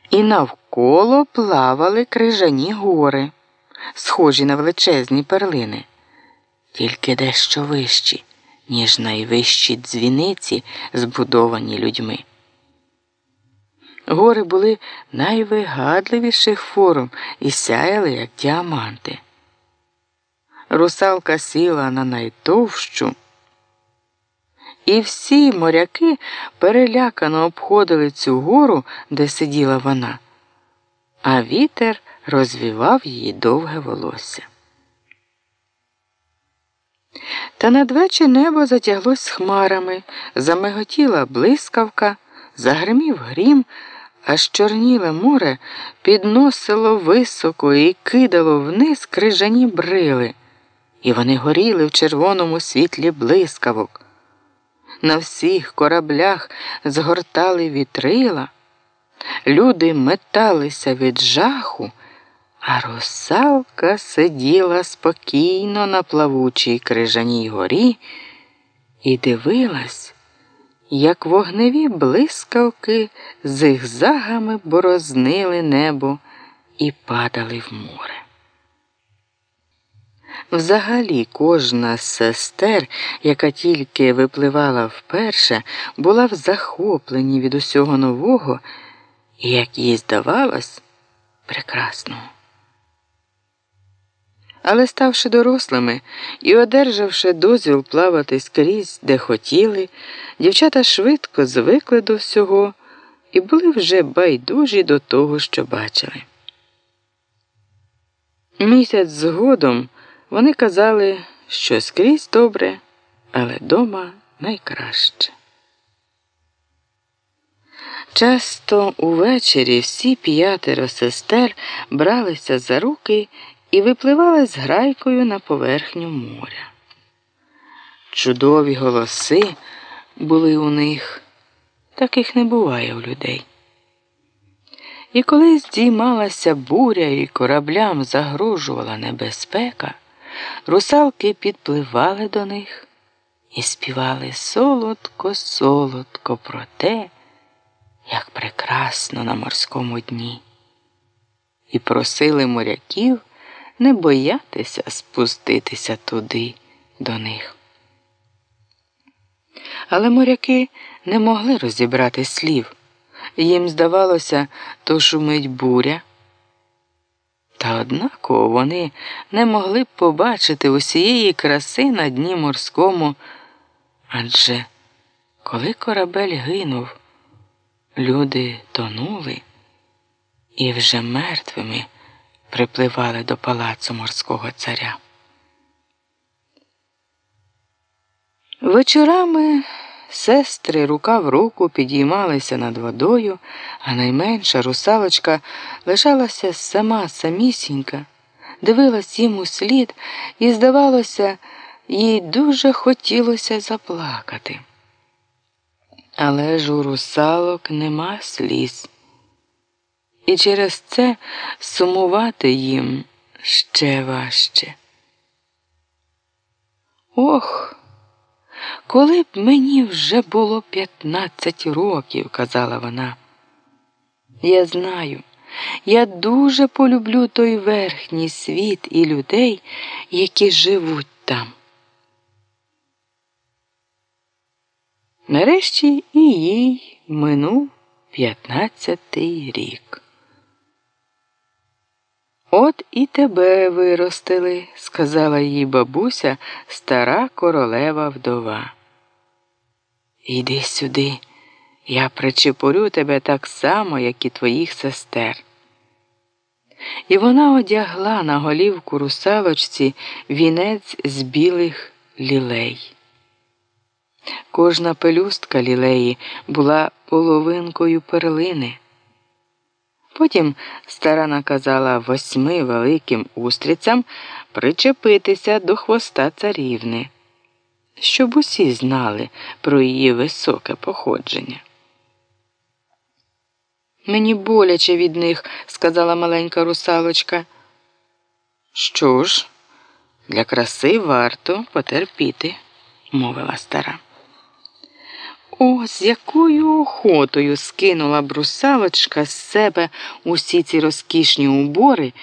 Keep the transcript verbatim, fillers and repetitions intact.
І навколо плавали крижані гори, схожі на величезні перлини, тільки дещо вищі, ніж найвищі дзвіниці, збудовані людьми. Гори були найвигадливіших форм і сяяли, як діаманти. Русалка сіла на найтовщу, і всі моряки перелякано обходили цю гору, де сиділа вона, а вітер розвівав її довге волосся. Та надвечір небо затяглось хмарами, замиготіла блискавка, загримів грім, аж чорніле море підносило високо і кидало вниз крижані брили, і вони горіли в червоному світлі блискавок. На всіх кораблях згортали вітрила, люди металися від жаху, а русалка сиділа спокійно на плавучій крижаній горі і дивилась, як вогневі блискавки зигзагами борознили небо і падали в море. Взагалі, кожна з сестер, яка тільки випливала вперше, була в захопленні від усього нового і, як їй здавалось, прекрасного. Але ставши дорослими і одержавши дозвіл плавати скрізь, де хотіли, дівчата швидко звикли до всього і були вже байдужі до того, що бачили. Місяць згодом вони казали, що скрізь добре, але дома найкраще. Часто увечері всі п'ятеро сестер бралися за руки і випливали з грайкою на поверхню моря. Чудові голоси були у них, таких не буває у людей. І коли здіймалася буря і кораблям загрожувала небезпека, русалки підпливали до них і співали солодко-солодко про те, як прекрасно на морському дні, і просили моряків не боятися спуститися туди до них. Але моряки не могли розібрати слів. Їм здавалося, то шумить буря. Та однаково вони не могли б побачити усієї краси на дні морському, адже коли корабель гинув, люди тонули і вже мертвими припливали до палацу морського царя. Вечорами сестри рука в руку підіймалися над водою, а найменша русалочка лишалася сама самісінька, дивилась їм услід і, здавалося, їй дуже хотілося заплакати. Але ж у русалок нема сліз, і через це сумувати їм ще важче. Ох! «Коли б мені вже було п'ятнадцять років», – казала вона. «Я знаю, я дуже полюблю той верхній світ і людей, які живуть там». Нарешті і їй минув п'ятнадцятий рік. «От і тебе виростили», – сказала їй бабуся, стара королева вдова. «Іди сюди, я причепурю тебе так само, як і твоїх сестер». І вона одягла на голівку русалочці вінець з білих лілей. Кожна пелюстка лілеї була половинкою перлини. Потім стара наказала восьми великим устрицям причепитися до хвоста царівни, щоб усі знали про її високе походження. «Мені боляче від них», – сказала маленька русалочка. «Що ж, для краси варто потерпіти», – мовила стара. О, з якою охотою скинула б русалочка з себе усі ці розкішні убори